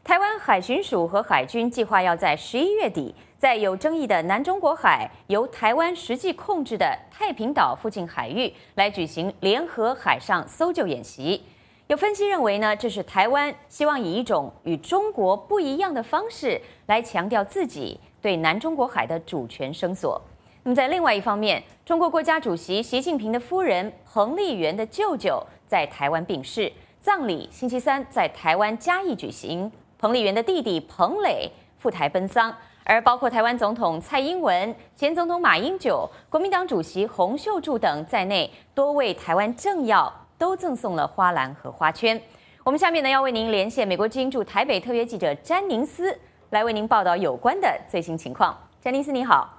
台湾海巡署和海军计划要在11月底，在有争议的南中国海由台湾实际控制的太平岛附近海域来举行联合海上搜救演习。有分析认为呢，这是台湾希望以一种与中国不一样的方式来强调自己对南中国海的主权声索。那么在另外一方面，中国国家主席习近平的夫人彭丽媛的舅舅在台湾病逝，葬礼星期三在台湾嘉义举行。彭丽媛的弟弟彭磊赴台奔丧，而包括台湾总统蔡英文、前总统马英九、国民党主席洪秀柱等在内，多位台湾政要都赠送了花篮和花圈。我们下面呢要为您连线美国之音驻台北特约记者詹宁斯，来为您报道有关的最新情况。詹宁斯你好。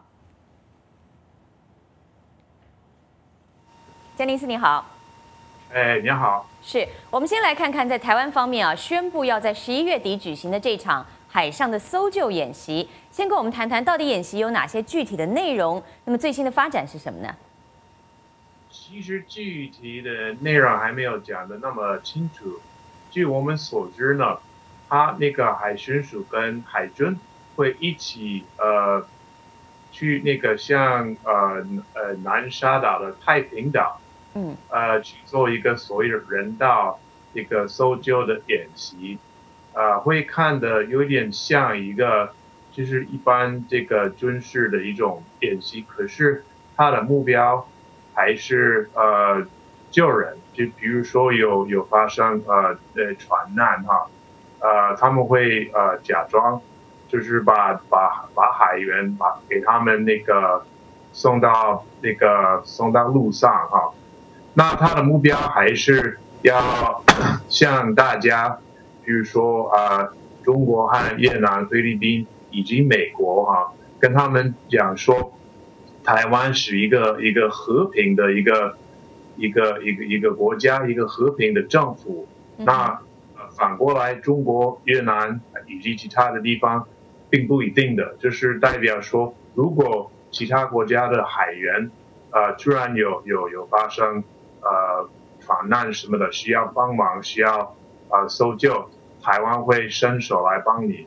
詹宁斯你好。 你好。 是我们先来看看在台湾方面啊，宣布要在11月底举行的这场海上的搜救演习，先跟我们谈谈到底演习有哪些具体的内容，那么最新的发展是什么呢？ 其实具体的内容还没有讲的那么清楚。据我们所知呢，他那个海巡署跟海军会一起去那个像南沙岛的太平岛，去做一个所谓的人道一个搜救的演习，会看的有点像一个就是一般这个军事的一种演习，可是它的目标还是救人，就比如说有发生船难他们会假装就是把海员给他们那个送到路上那他的目标还是要向大家，比如说中国和越南、菲律宾以及美国跟他们讲说，台湾是一个和平的一个国家，一个和平的政府。那反过来，中国、越南以及其他的地方并不一定的，就是代表说，如果其他国家的海员突然有发生船难什么的，需要帮忙，需要搜救，台湾会伸手来帮你。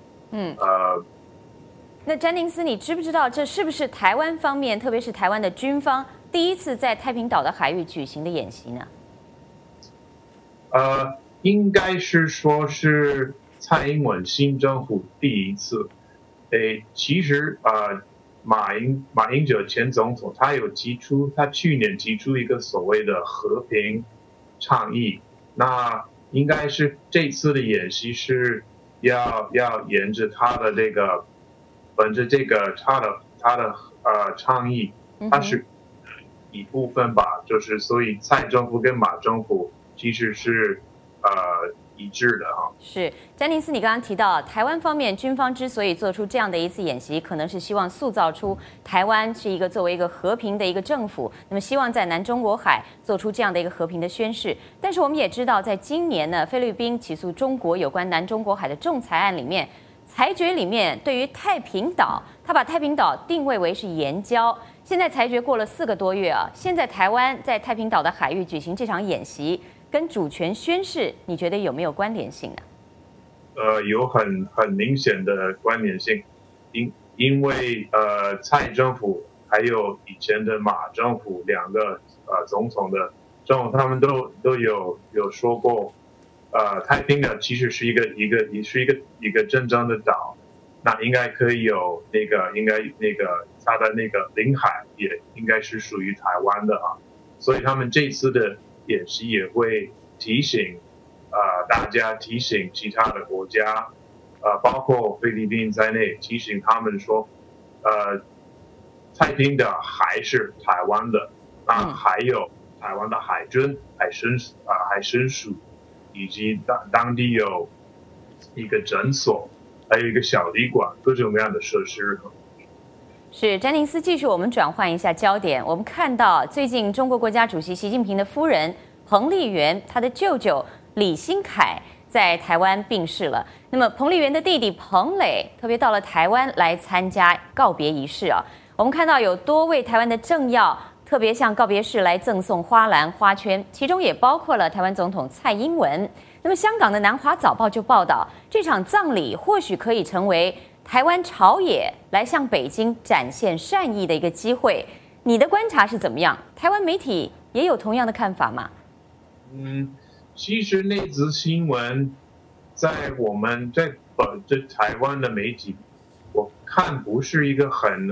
那詹宁斯，你知不知道这是不是台湾方面，特别是台湾的军方第一次在太平岛的海域举行的演习呢？ 应该是说是蔡英文新政府第一次。其实马英九前总统他去年提出一个所谓的和平倡议，那应该是这次的演习是要沿着他的这个本着这个他的倡议，它是一部分吧，就是所以蔡政府跟马政府其实是一致的是詹宁斯，你刚刚提到台湾方面军方之所以做出这样的一次演习，可能是希望塑造出台湾是一个作为一个和平的一个政府，那么希望在南中国海做出这样的一个和平的宣示。但是我们也知道，在今年呢，菲律宾起诉中国有关南中国海的仲裁案里面，裁决里面对于太平岛，他把太平岛定位为是岩礁。现在裁决过了4个多月啊，现在台湾在太平岛的海域举行这场演习，跟主权宣示，你觉得有没有关联性呢？ 有很明显的关联性，因为蔡政府还有以前的马政府两个总统，他们都有说过，太平岛其实是一个真正的岛，那应该可以有它的那个领海也应该是属于台湾的所以他们这次的演习也会提醒大家，提醒其他的国家包括菲律宾在内，提醒他们说太平岛还是台湾的，还有台湾的海军、海巡署以及当地有一个诊所，还有一个小旅馆，各种各样的设施。 是詹宁斯，继续我们转换一下焦点，我们看到最近中国国家主席习近平的夫人彭丽媛，她的舅舅李新凯在台湾病逝了。那么彭丽媛的弟弟彭磊特别到了台湾来参加告别仪式啊。我们看到有多位台湾的政要特别向告别式来赠送花篮花圈，其中也包括了台湾总统蔡英文。 那么香港的南华早报就报道，这场葬礼或许可以成为台湾朝野来向北京展现善意的一个机会。你的观察是怎么样？台湾媒体也有同样的看法吗？ 其实那则新闻在我们在台湾的媒体，我看不是一个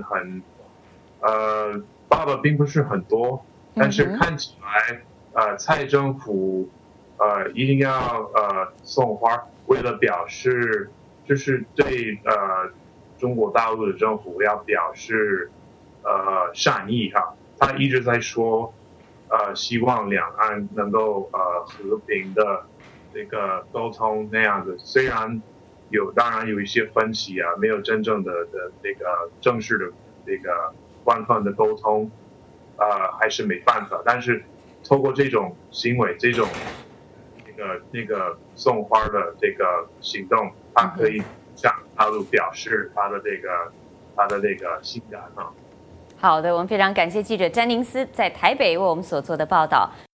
报道并不是很多，但是看起来蔡政府一定要送花，为了表示就是对中国大陆的政府要表示善意哈，他一直在说希望两岸能够和平的这个沟通那样子，虽然当然有一些分歧啊，没有真正的这个正式的这个官方的沟通，还是没办法。但是透过这种行为，这种那个送花的这个行动，他可以向大陆表示他的这个欣感啊。 好的，我们非常感谢记者詹宁斯在台北为我们所做的报道。